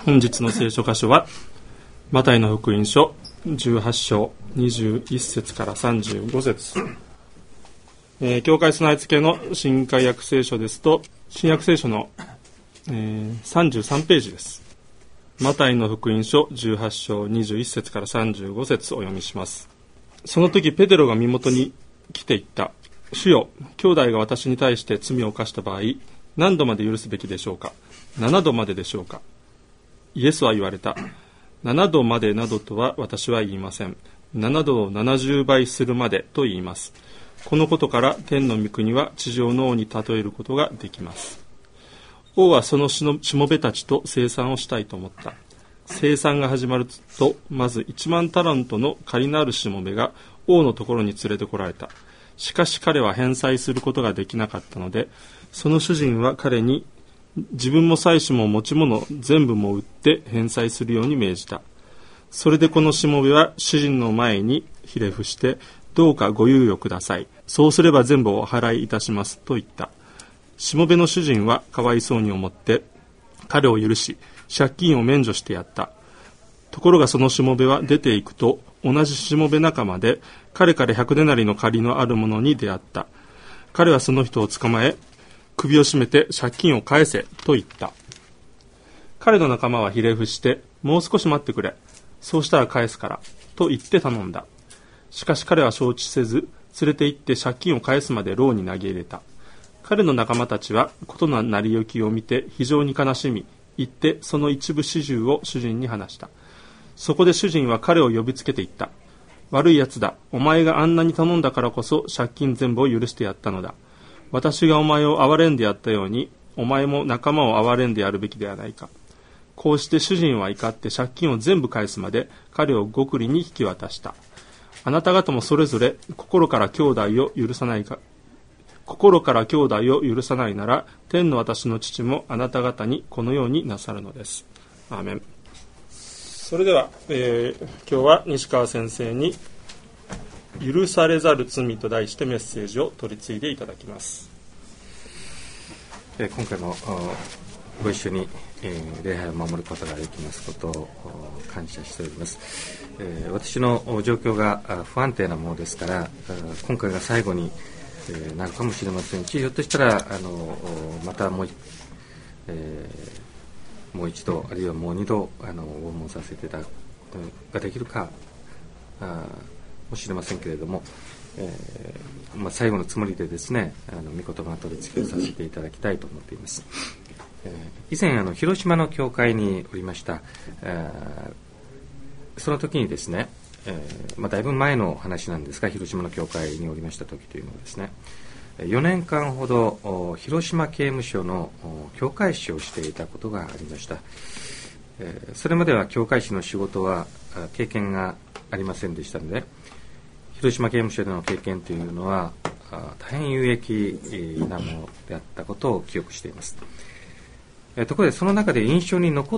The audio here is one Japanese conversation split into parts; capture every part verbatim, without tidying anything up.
本日の聖書箇所はマタイの福音書じゅうはち章にじゅういち節からさんじゅうご節、えー、教会備え付けの新海訳聖書ですと新約聖書の、えー、さんじゅうさんページです。マタイの福音書じゅうはち章にじゅういち節からさんじゅうご節をお読みします。その時ペテロが身元に来ていった。主よ、兄弟が私に対して罪を犯した場合、何度まで許すべきでしょうか。ななどまででしょうか。イエスは言われた。ななどまでなどとは私は言いません。ななどをななじゅうばいするまでと言います。このことから天の御国は地上の王に例えることができます。王はそのしもべたちと清算をしたいと思った。清算が始まると、まずいちまんタラントの借りのあるしもべが王のところに連れてこられた。しかし彼は返済することができなかったので、その主人は彼に自分も妻子も持ち物全部も売って返済するように命じた。それでこのしもべは主人の前にひれ伏して、どうかご猶予ください。そうすれば全部お払いいたしますと言った。しもべの主人はかわいそうに思って彼を許し、借金を免除してやった。ところがそのしもべは出て行くと、同じしもべ仲間で彼から百デナリの借りのある者に出会った。彼はその人を捕まえ、首を絞めて借金を返せと言った。彼の仲間はひれ伏して、もう少し待ってくれ、そうしたら返すからと言って頼んだ。しかし彼は承知せず、連れて行って借金を返すまで牢に投げ入れた。彼の仲間たちは事の成り行きを見て非常に悲しみ、行ってその一部始終を主人に話した。そこで主人は彼を呼びつけて言った。悪いやつだ、お前があんなに頼んだからこそ借金全部を許してやったのだ。私がお前を憐れんでやったように、お前も仲間を憐れんでやるべきではないか。こうして主人は怒って借金を全部返すまで彼を獄吏に引き渡した。あなた方もそれぞれ心から兄弟を許さないか、心から兄弟を許さないなら、天の私の父もあなた方にこのようになさるのです。アーメン。それでは、えー、今日は西川先生に許されざる罪と題してメッセージを取り次いでいただきます。 えー、今回もご一緒に、えー、礼拝を守ることができますことを感謝しております。えー、私の状況が不安定なものですから、今回が最後になるかもしれませんし、ひょっとしたらあのまたもう、えー、もう一度あるいはもう二度あの訪問させていただくができるかあもしれませんけれども、えーまあ、最後のつもりでですね、あの御言葉の取り付けをさせていただきたいと思っています。えー、以前あの広島の教会におりました。えー、その時にですね、えーまあ、だいぶ前の話なんですが、広島の教会におりました時というのはですね、よねんかんほど広島刑務所の教会士をしていたことがありました。えー、それまでは教会士の仕事は経験がありませんでしたので、広島刑務所での経験というのは大変有益なものであったことを記憶しています。えー、ところでその中で印象に残った、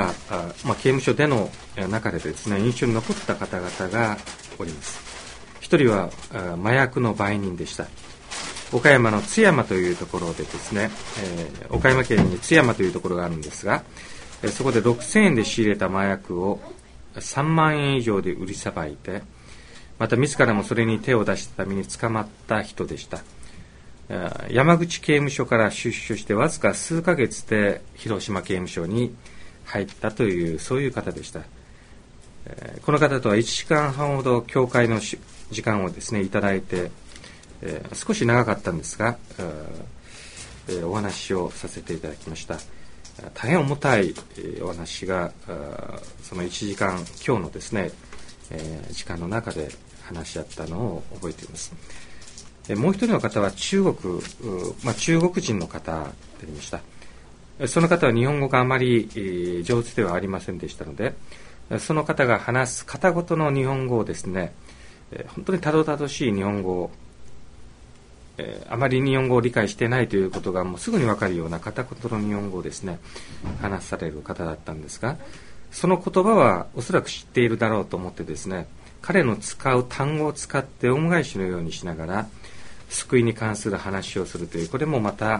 あまあ、刑務所での中でですね、印象に残った方々がおります。一人は麻薬の売人でした。岡山の津山というところでですね、えー、岡山県に津山というところがあるんですが、えー、そこでろくせんえんで仕入れた麻薬をさんまんえん以上で売りさばいて、また自らもそれに手を出したために捕まった人でした。山口刑務所から出所してわずか数ヶ月で広島刑務所に入ったという、そういう方でした。この方とはいちじかんはんほど教会の時間をですねいただいて、少し長かったんですが、お話をさせていただきました。大変重たいお話がそのいちじかんきょうのですね時間の中で話し合ったのを覚えています。もう一人の方は中国、まあ、中国人の方でありました。その方は日本語があまり上手ではありませんでしたので、その方が話す片言の日本語をですね、本当にたどたどしい日本語を、あまり日本語を理解していないということがもうすぐに分かるような片言の日本語をですね話される方だったんですが、その言葉はおそらく知っているだろうと思ってですね、彼の使う単語を使って恩返しのようにしながら救いに関する話をするという、これもまた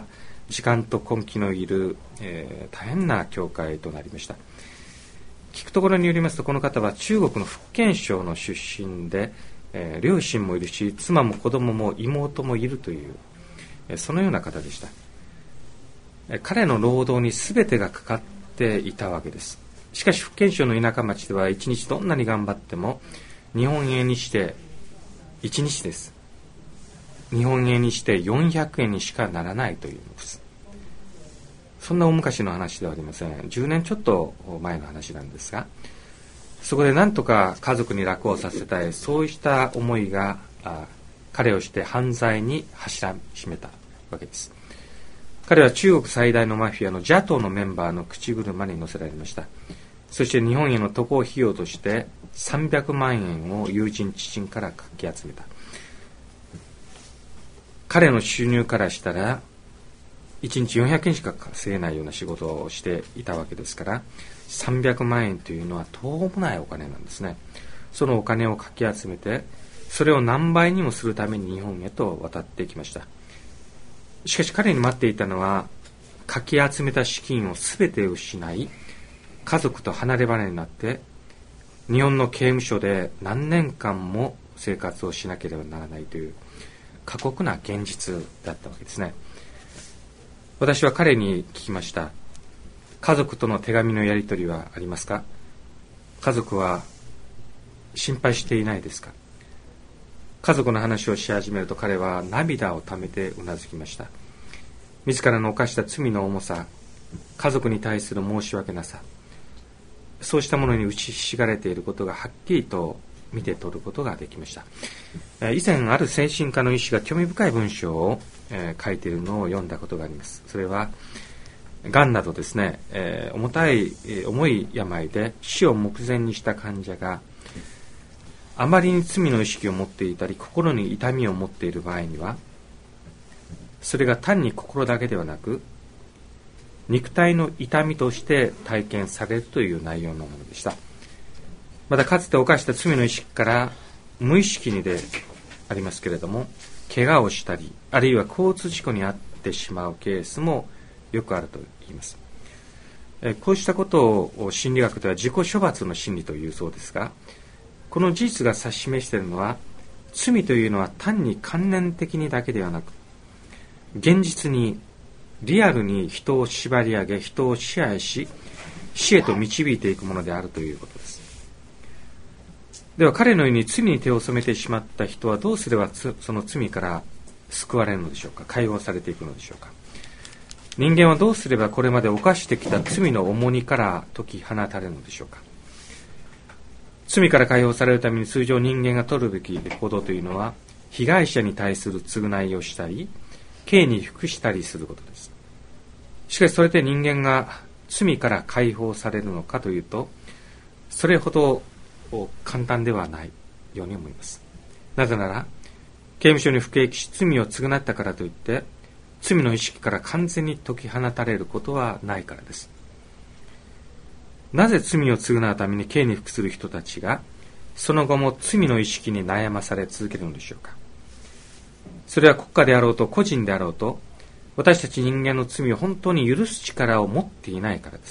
時間と根気のいる、えー、大変な教会となりました。聞くところによりますと、この方は中国の福建省の出身で、えー、両親もいるし、妻も子供も妹もいるという、えー、そのような方でした。えー、彼の労働に全てがかかっていたわけです。しかし福建省の田舎町では一日どんなに頑張っても日本円にしていちにちです。日本円にしてよんひゃくえんにしかならないというのです。そんな大昔の話ではありません。じゅうねんちょっと前の話なんですが、そこで何とか家族に楽をさせたい、そうした思いが彼をして犯罪に走らしめたわけです。彼は中国最大のマフィアのジャトーのメンバーの口車に乗せられました。そして日本への渡航費用としてさんびゃくまんえんを友人知人からかき集めた。彼の収入からしたらいちにちよんひゃくえんしか稼げないような仕事をしていたわけですから、さんびゃくまんえんというのは途方もないお金なんですね。そのお金をかき集めて、それを何倍にもするために日本へと渡ってきました。しかし彼に待っていたのは、かき集めた資金を全て失い、家族と離れ離れになって日本の刑務所で何年間も生活をしなければならないという過酷な現実だったわけですね。私は彼に聞きました。家族との手紙のやり取りはありますか？家族は心配していないですか？家族の話をし始めると彼は涙をためてうなずきました。自らの犯した罪の重さ、家族に対する申し訳なさ、そうしたものに打ちひしがれていることがはっきりと見て取ることができました。以前ある精神科の医師が興味深い文章を、えー、書いているのを読んだことがあります。それはがんなどですね、えー、重たい、えー、重い病で死を目前にした患者があまりに罪の意識を持っていたり心に痛みを持っている場合には、それが単に心だけではなく肉体の痛みとして体験されるという内容のものでした。またかつて犯した罪の意識から無意識にでありますけれども、怪我をしたりあるいは交通事故に遭ってしまうケースもよくあると言います。こうしたことを心理学では自己処罰の心理というそうですが、この事実が指し示しているのは、罪というのは単に観念的にだけではなく、現実にリアルに人を縛り上げ、人を支配し、死へと導いていくものであるということです。では彼のように罪に手を染めてしまった人はどうすればその罪から救われるのでしょうか。解放されていくのでしょうか。人間はどうすればこれまで犯してきた罪の重荷から解き放たれるのでしょうか。罪から解放されるために通常人間が取るべき行動というのは、被害者に対する償いをしたり刑に服したりすることです。しかしそれで人間が罪から解放されるのかというと、それほど簡単ではないように思います。なぜなら刑務所に服役し罪を償ったからといって罪の意識から完全に解き放たれることはないからです。なぜ罪を償うために刑に服する人たちがその後も罪の意識に悩まされ続けるのでしょうか。それは国家であろうと個人であろうと、私たち人間の罪を本当に許す力を持っていないからです。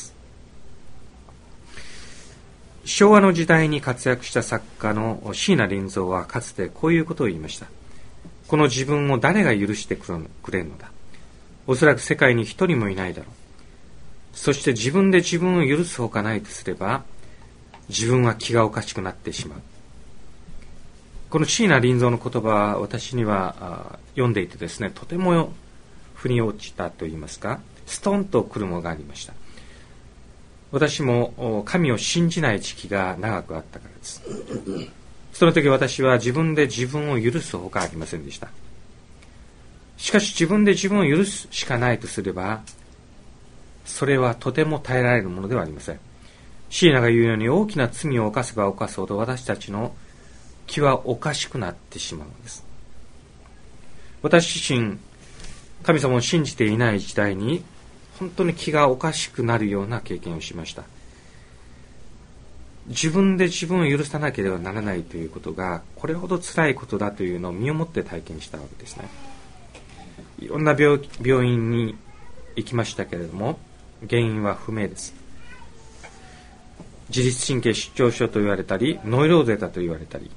昭和の時代に活躍した作家の椎名林蔵はかつてこういうことを言いました。この自分を誰が許してくれるのだ。おそらく世界に一人もいないだろう。そして自分で自分を許すほかないとすれば、自分は気がおかしくなってしまう。この椎名林蔵の言葉は私には読んでいてですね、とても腑に落ちたといいますか、ストンとくるものがありました。私も神を信じない時期が長くあったからです。その時私は自分で自分を許すほかありませんでした。しかし自分で自分を許すしかないとすれば、それはとても耐えられるものではありません。椎名が言うように、大きな罪を犯せば犯すほど私たちの気はおかしくなってしまうのです。私自身、神様を信じていない時代に本当に気がおかしくなるような経験をしました。自分で自分を許さなければならないということがこれほど辛いことだというのを身をもって体験したわけですね。いろんな 病, 病院にいきましたけれども、原因は不明です。自律神経失調症と言われたり、ノイローゼだと言われたり、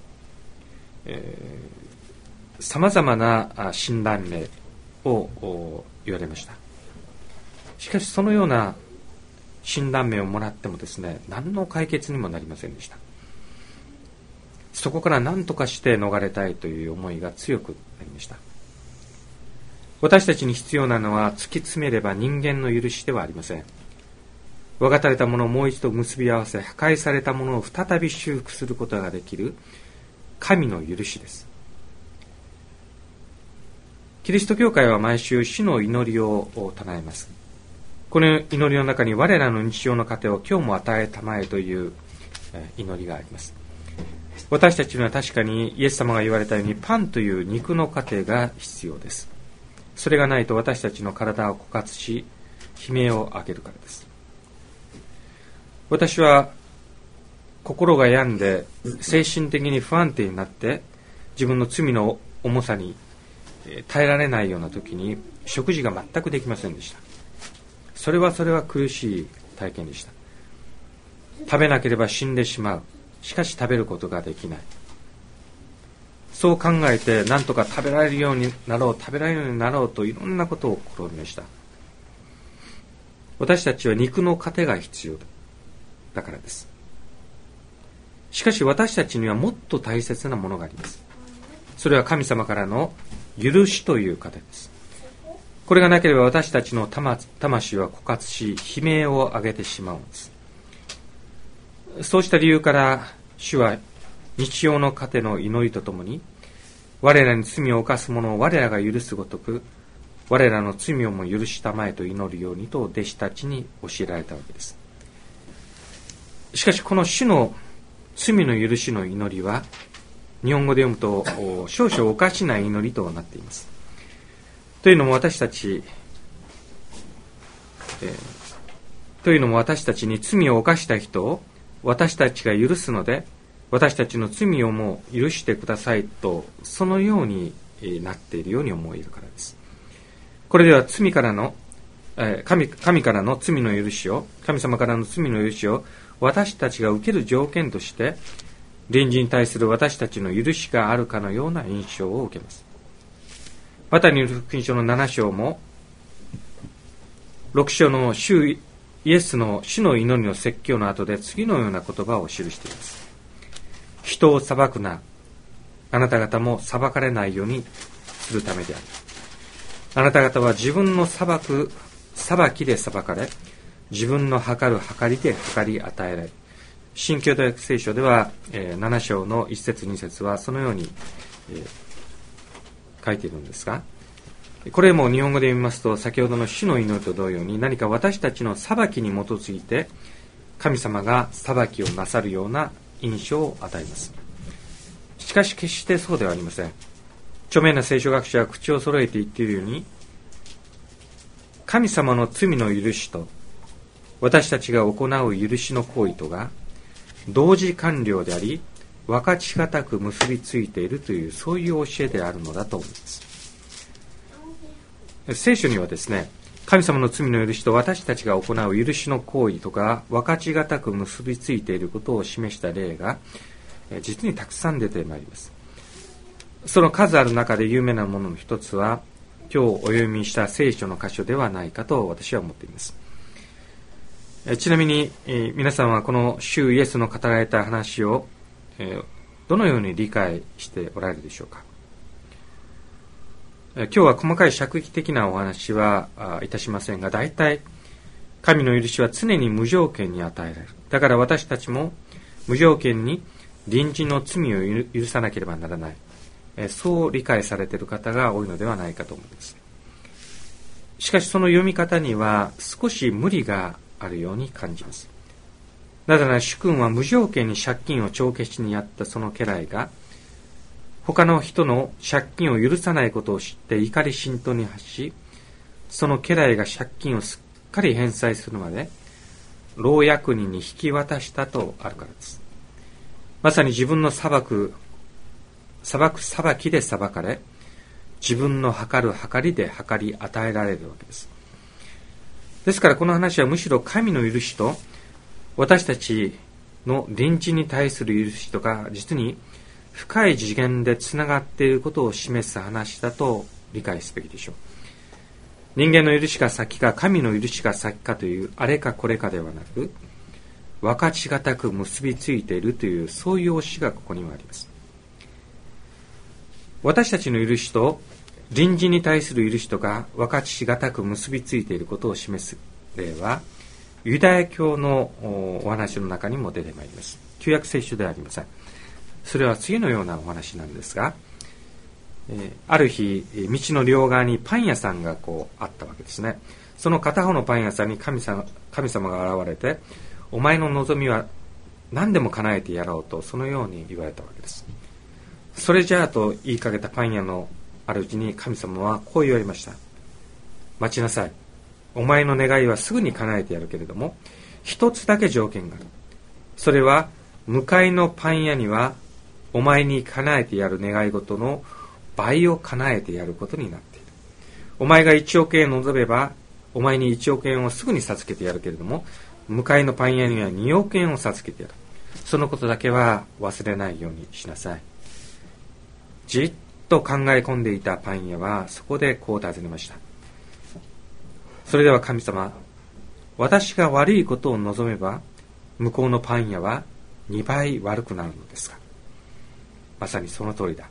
さまざまな診断名を言われました。しかしそのような診断名をもらってもですね、何の解決にもなりませんでした。そこから何とかして逃れたいという思いが強くなりました。私たちに必要なのは、突き詰めれば人間の許しではありません。分かたれたものをもう一度結び合わせ、破壊されたものを再び修復することができる神の許しです。キリスト教会は毎週死の祈りを唱えます。この祈りの中に、我らの日常の糧を今日も与えたまえという祈りがあります。私たちには確かにイエス様が言われたように、パンという肉の糧が必要です。それがないと私たちの体を枯渇し、悲鳴を上げるからです。私は心が病んで精神的に不安定になって、自分の罪の重さに耐えられないような時に食事が全くできませんでした。それはそれは苦しい体験でした。食べなければ死んでしまう。しかし食べることができない。そう考えて、何とか食べられるようになろう、食べられるようになろうといろんなことを試みました。私たちは肉の糧が必要だ。だからです。しかし私たちにはもっと大切なものがあります。それは神様からの許しという糧です。これがなければ私たちの魂は枯渇し、悲鳴を上げてしまうんです。そうした理由から主は日曜の糧の祈りとともに、我らに罪を犯す者を我らが許すごとく、我らの罪をも許したまえと祈るようにと弟子たちに教えられたわけです。しかしこの主の罪の許しの祈りは、日本語で読むと少々おかしな祈りとなっています。というのも私たち、えー、というのも私たちに罪を犯した人を私たちが許すので、私たちの罪をも許してくださいと、そのようになっているように思えるからです。これでは罪からの、えー、神、神からの罪の許しを、神様からの罪の許しを私たちが受ける条件として、隣人に対する私たちの許しがあるかのような印象を受けます。マタイによる福音書のなな章も、ろく章の主イエスの主の祈りの説教の後で次のような言葉を記しています。人を裁くな、あなた方も裁かれないようにするためである。あなた方は自分の裁く、裁きで裁かれ、自分の測る測りで測り与えられる。新共同訳聖書では、えー、なな章のいち節に節はそのように、えー、書いているんですが、これも日本語で読みますと、先ほどの主の祈りと同様に、何か私たちの裁きに基づいて神様が裁きをなさるような印象を与えます。しかし決してそうではありません。著名な聖書学者は口を揃えて言っているように、神様の罪の許しと私たちが行う許しの行為とが同時完了であり、分かちがたく結びついているという、そういう教えであるのだと思います。聖書にはですね、神様の罪の許しと私たちが行う許しの行為とか分かちがたく結びついていることを示した例が実にたくさん出てまいります。その数ある中で有名なものの一つは、今日お読みした聖書の箇所ではないかと私は思っています。ちなみに皆さんはこの主イエスの語られた話をどのように理解しておられるでしょうか。今日は細かい尺域的なお話はいたしませんが、大体神の許しは常に無条件に与えられる。だから私たちも無条件に隣人の罪を許さなければならない、そう理解されている方が多いのではないかと思います。しかしその読み方には少し無理があるように感じます。なぜなら主君は無条件に借金を帳消しにやったその家来が、他の人の借金を許さないことを知って怒り心頭に発し、その家来が借金をすっかり返済するまで老役人に引き渡したとあるからです。まさに自分の裁く裁く裁きで裁かれ、自分の測る測りで測り与えられるわけです。 ですからこの話はむしろ神の許しと私たちの隣人に対する許しとか実に深い次元でつながっていることを示す話だと理解すべきでしょう。人間の許しが先か神の許しが先かというあれかこれかではなく、分かちがたく結びついているという、そういう教えがここにはあります。私たちの許しと隣人に対する許しとが分かちがたく結びついていることを示す例はユダヤ教のお話の中にも出てまいります。旧約聖書ではありません。それは次のようなお話なんですが、えー、ある日道の両側にパン屋さんがこうあったわけですね。その片方のパン屋さんに神様、神様が現れて、お前の望みは何でも叶えてやろうと、そのように言われたわけです。それじゃあと言いかけたパン屋の主に神様はこう言われました。待ちなさい。お前の願いはすぐに叶えてやるけれども、一つだけ条件がある。それは向かいのパン屋にはお前に叶えてやる願い事の倍を叶えてやることになっている。お前が一億円望めばお前に一億円をすぐに授けてやるけれども、向かいのパン屋には二億円を授けてやる。そのことだけは忘れないようにしなさい。じっと考え込んでいたパン屋はそこでこう尋ねました。それでは神様、私が悪いことを望めば向こうのパン屋はにばい悪くなるのですか。まさにその通りだ。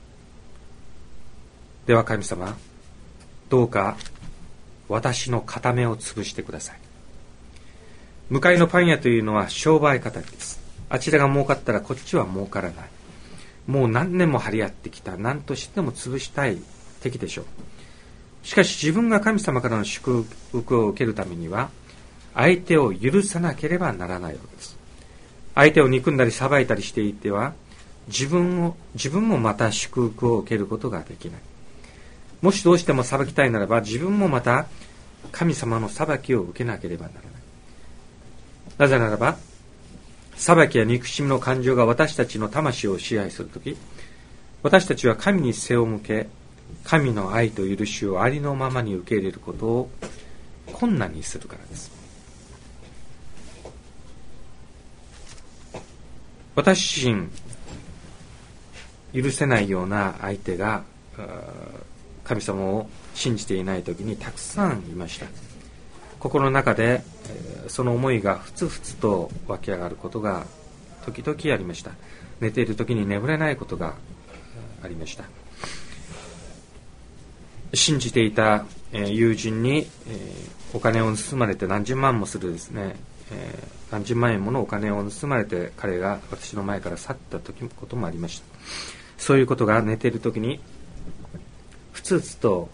では神様、どうか私の片目を潰してください。向かいのパン屋というのは商売敵です。あちらが儲かったらこっちは儲からない。もう何年も張り合ってきた、何としても潰したい敵でしょう。しかし自分が神様からの祝福を受けるためには、相手を許さなければならないわけです。相手を憎んだり裁いたりしていては、自分を、自分もまた祝福を受けることができない。もしどうしても裁きたいならば、自分もまた神様の裁きを受けなければならない。なぜならば、裁きや憎しみの感情が私たちの魂を支配するとき、私たちは神に背を向け、神の愛と許しをありのままに受け入れることを困難にするからです。私自身、許せないような相手が神様を信じていないときにたくさんいました。心の中でその思いがふつふつと湧き上がることが時々ありました。寝ているときに眠れないことがありました。信じていた友人にお金を盗まれて何十万もするですね、何十万円ものお金を盗まれて彼が私の前から去った時こともありました。そういうことが寝ているときにふつふつと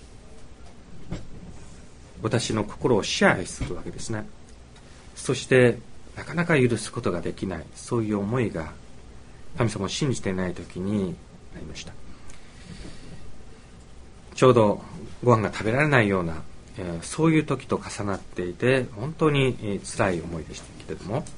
私の心を支配するわけですね。そしてなかなか許すことができない、そういう思いが神様を信じていないときになりました。ちょうどご飯が食べられないような、えー、そういう時と重なっていて本当に、えー、辛い思いでしたけれども、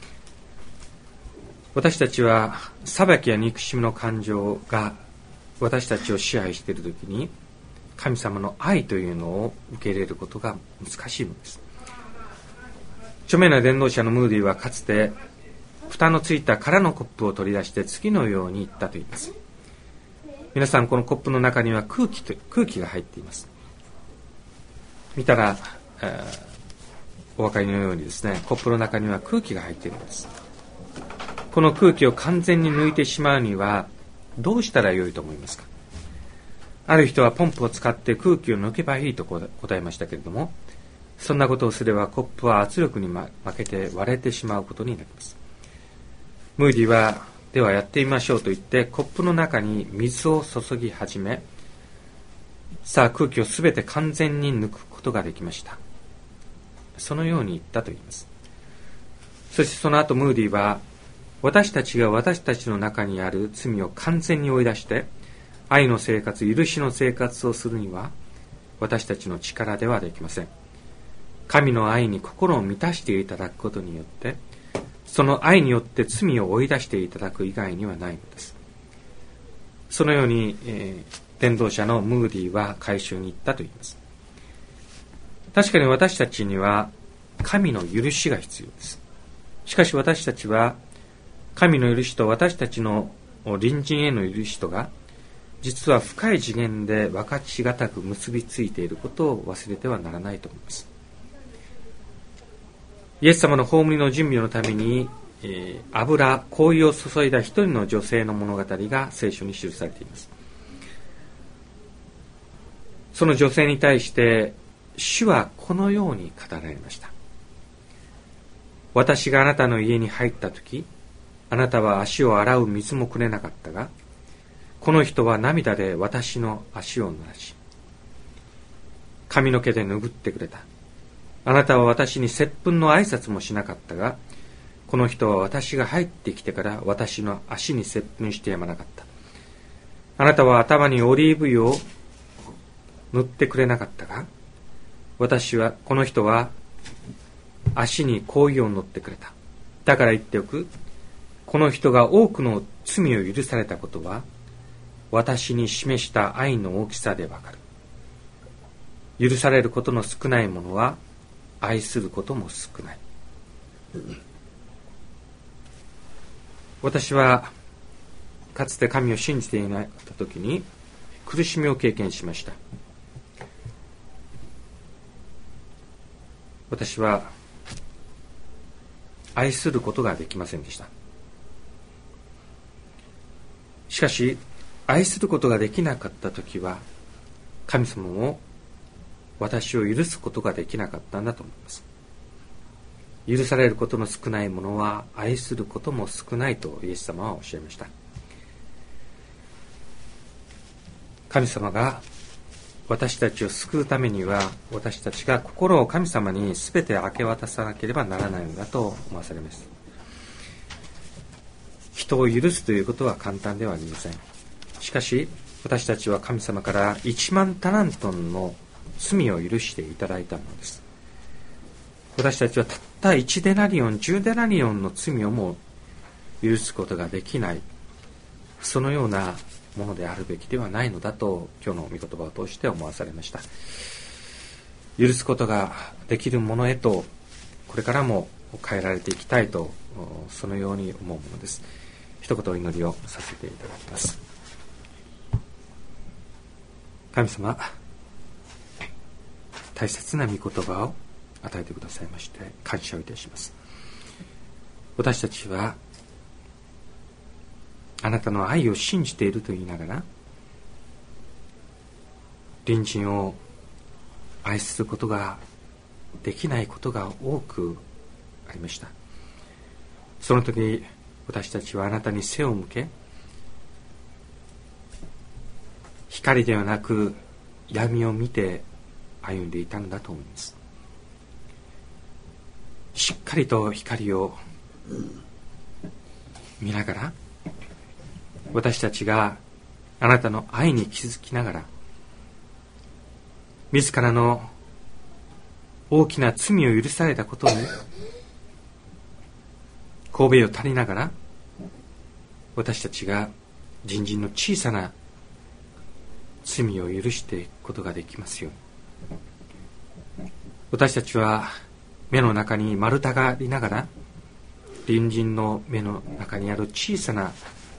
私たちは裁きや憎しみの感情が私たちを支配している時に神様の愛というのを受け入れることが難しいのです。著名な伝道者のムーディはかつて蓋のついた空のコップを取り出して次のように言ったと言います。皆さん、このコップの中には空気と空気が入っています。見たら、えー、お分かりのようにですね、コップの中には空気が入っているんです。この空気を完全に抜いてしまうにはどうしたらよいと思いますか。ある人はポンプを使って空気を抜けばいいと答えましたけれども、そんなことをすればコップは圧力に負けて割れてしまうことになります。ムーディはではやってみましょうと言ってコップの中に水を注ぎ始め、さあ空気をすべて完全に抜くことができました。そのように言ったと言います。そしてその後ムーディは私たちが私たちの中にある罪を完全に追い出して愛の生活、許しの生活をするには私たちの力ではできません。神の愛に心を満たしていただくことによってその愛によって罪を追い出していただく以外にはないのです。そのように、えー、伝道者のムーディは回収に行ったと言います。 確かに私たちには神の許しが必要です。しかし私たちは神の許しと私たちの隣人への許しとが実は深い次元で分かちがたく結びついていることを忘れてはならないと思います。イエス様の葬りの準備のために、えー、油、香油を注いだ一人の女性の物語が聖書に記されています。その女性に対して主はこのように語られました。私があなたの家に入ったとき、あなたは足を洗う水もくれなかったが、この人は涙で私の足を濡らし、髪の毛で拭ってくれた。あなたは私に接吻の挨拶もしなかったが、この人は私が入ってきてから私の足に接吻してやまなかった。あなたは頭にオリーブ油を塗ってくれなかったが、私は、この人は足に香油を塗ってくれた。だから言っておく。この人が多くの罪を許されたことは、私に示した愛の大きさでわかる。許されることの少ないものは、愛することも少ない。私は、かつて神を信じていなかったときに、苦しみを経験しました。私は、愛することができませんでした。しかし、愛することができなかったときは、神様も私を許すことができなかったんだと思います。許されることの少ないものは愛することも少ないとイエス様はおっしゃいました。神様が私たちを救うためには、私たちが心を神様に全て明け渡さなければならないのだと思わされます。人を許すということは簡単ではありません。しかし、私たちは神様からいちまんタラントンの罪を許していただいたのです。私たちはたったいちデナリオン、じゅうデナリオンの罪をも許すことができない、そのようなものであるべきではないのだと今日の御言葉を通して思わされました。許すことができるものへとこれからも変えられていきたいと、そのように思うものです。一言お祈りをさせていただきます。神様、大切な御言葉を与えてくださいまして感謝をいたします。私たちはあなたの愛を信じていると言いながら、隣人を愛することができないことが多くありました。その時、私たちはあなたに背を向け、光ではなく闇を見て歩んでいたのだと思います。しっかりと光を見ながら、私たちがあなたの愛に気づきながら、自らの大きな罪を許されたことに頭を垂れながら、私たちが隣人の小さな罪を許していくことができますように。私たちは目の中に丸太がありながら、隣人の目の中にある小さな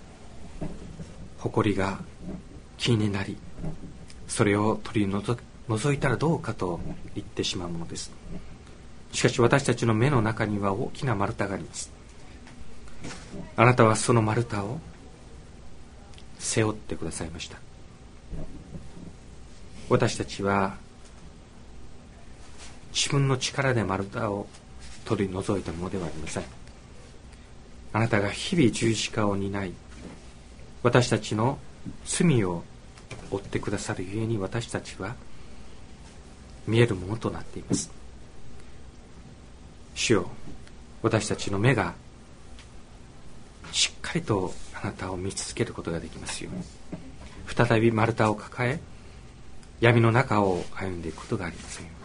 埃が気になり、それを取り除いたらどうかと言ってしまうものです。しかし私たちの目の中には大きな丸太があります。あなたはその丸太を背負ってくださいました。私たちは自分の力で丸太を取り除いたものではありません。あなたが日々十字架を担い、私たちの罪を負ってくださるゆえに、私たちは見えるものとなっています。主よ、私たちの目がしっかりとあなたを見続けることができますように。再び丸太を抱え、闇の中を歩んでいくことがありませんよ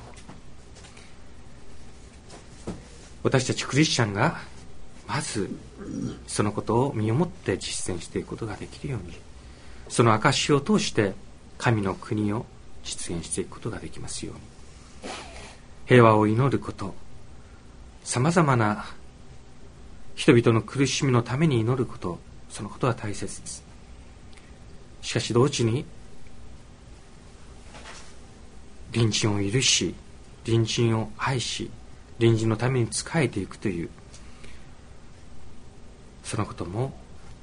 うに。私たちクリスチャンがまずそのことを身をもって実践していくことができるように、その証しを通して神の国を実現していくことができますように。 平和を祈ること、さまざまな人々の苦しみのために祈ること、そのことは大切です。しかし同時に隣人を許し、隣人を愛し、隣人のために仕えていくという、そのことも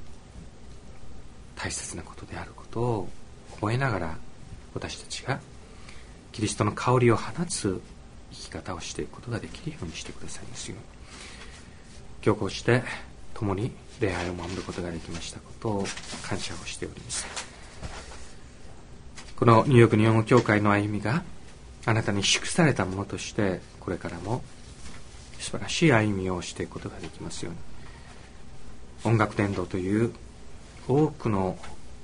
大切なことであることを覚えながら、私たちがキリストの香りを放つ生き方をしていくことができるようにしてくださいますように。今日こうして共に礼拝を守ることができましたことを感謝をしております。このニューヨーク日本語教会の歩みがあなたに祝されたものとして、これからも素晴らしい歩みをしていくことができますように。音楽伝道という多くの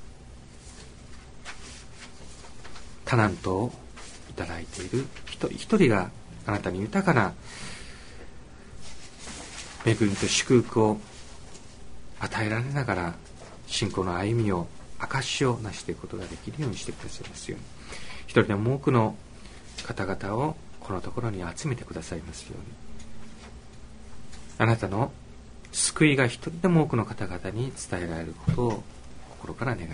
タラントをいただいている一人一人が、あなたに豊かな恵みと祝福を与えられながら、信仰の歩みを、証をなしていくことができるようにしてくださいますように。一人でも多くの方々をこのところに集めてくださいますように。あなたの救いが一人でも多くの方々に伝えられることを心から願います。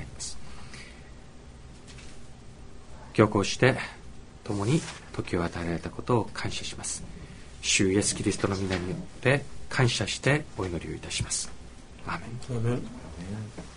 今日こうして共に時を与えられたことを感謝します。主イエスキリストの皆によって感謝してお祈りをいたします。アーメン。 アーメン。